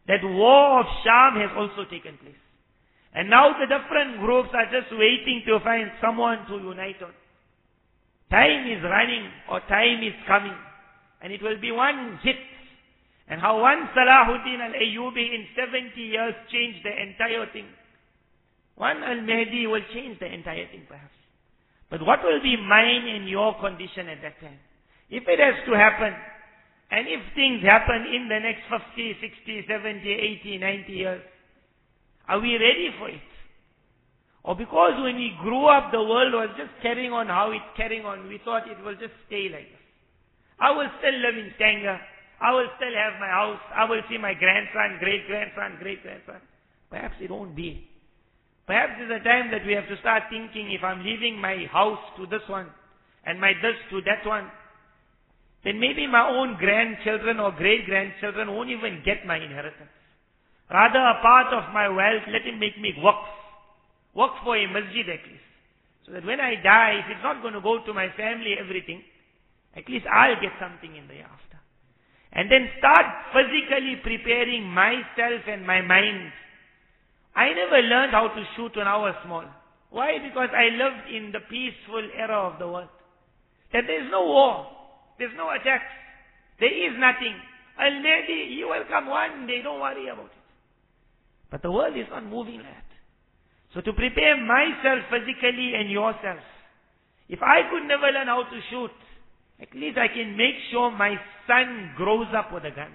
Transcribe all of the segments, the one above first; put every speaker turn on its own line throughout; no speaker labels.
That war of Sham has also taken place. And now the different groups are just waiting to find someone to unite on. Time is running, or time is coming, and it will be one hit. And how one Salahuddin al-Ayyubi in 70 years changed the entire thing. One al-Mahdi will change the entire thing perhaps. But what will be mine and your condition at that time? If it has to happen, and if things happen in the next 50, 60, 70, 80, 90 years, are we ready for it? Or because when we grew up, the world was just carrying on how it's carrying on, we thought it will just stay like this. I will still live in Tanga. I will still have my house. I will see my grandson, great-grandson, great-grandson. Perhaps it won't be. Perhaps it's a time that we have to start thinking, if I'm leaving my house to this one, and my this to that one, then maybe my own grandchildren or great-grandchildren won't even get my inheritance. Rather, a part of my wealth, let him make me waqf. Waqf for a masjid at least. So that when I die, if it's not going to go to my family, everything, at least I'll get something in the after. And then start physically preparing myself and my mind. I never learned how to shoot when I was small. Why? Because I lived in the peaceful era of the world. That there's no war. There's no attacks. There is nothing. Al-Mahdi, he will come one day, don't worry about it. But the world is not moving like that. So to prepare myself physically and yourself, if I could never learn how to shoot, at least I can make sure my son grows up with a gun.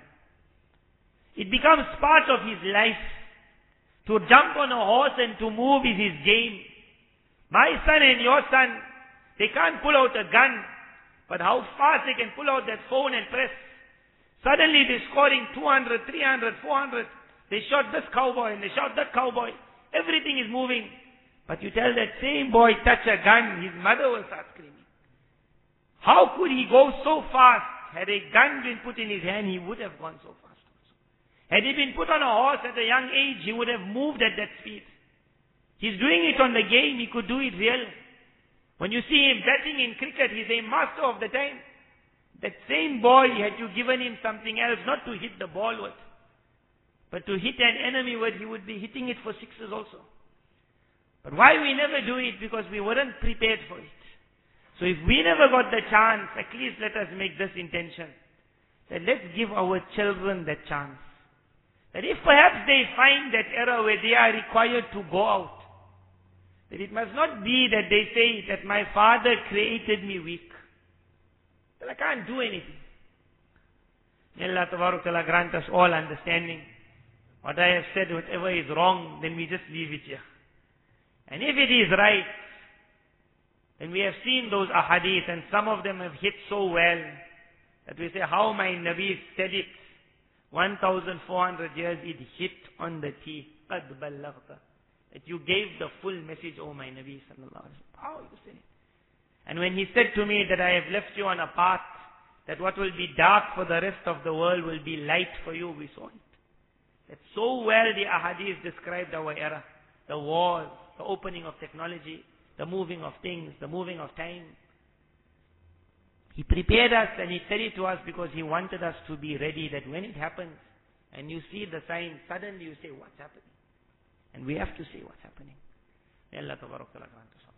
It becomes part of his life. To jump on a horse and to move is his game. My son and your son, they can't pull out a gun, but how fast they can pull out that phone and press. Suddenly they're scoring 200, 300, 400. They shot this cowboy and they shot that cowboy. Everything is moving. But you tell that same boy touch a gun, his mother will start screaming. How could he go so fast? Had a gun been put in his hand, he would have gone so fast also. Had he been put on a horse at a young age, he would have moved at that speed. He's doing it on the game, he could do it real. When you see him batting in cricket, he's a master of the time. That same boy, had you given him something else, not to hit the ball with, but to hit an enemy with, he would be hitting it for sixes also. But why we never do it? Because we weren't prepared for it. So if we never got the chance, at least let us make this intention. That let's give our children that chance. That if perhaps they find that era where they are required to go out, that it must not be that they say that my father created me weak. That I can't do anything. May Allah Ta'ala grant us all understanding. What I have said, whatever is wrong, then we just leave it here. And if it is right, then we have seen those ahadith, and some of them have hit so well, that we say, how my Nabi said it, 1,400 years, it hit on the teeth. قَدْ بَلَّغْتَ. That you gave the full message, oh my Nabi sallallahu alaihi wasallam. How you said it? And when he said to me that I have left you on a path, that what will be dark for the rest of the world will be light for you, we saw it. That so well the ahadith described our era. The wars, the opening of technology, the moving of things, the moving of time. He prepared us and he said it to us because he wanted us to be ready, that when it happens and you see the sign, suddenly you say, what's happening? And we have to say what's happening. May Allah Ta'ala grant us all.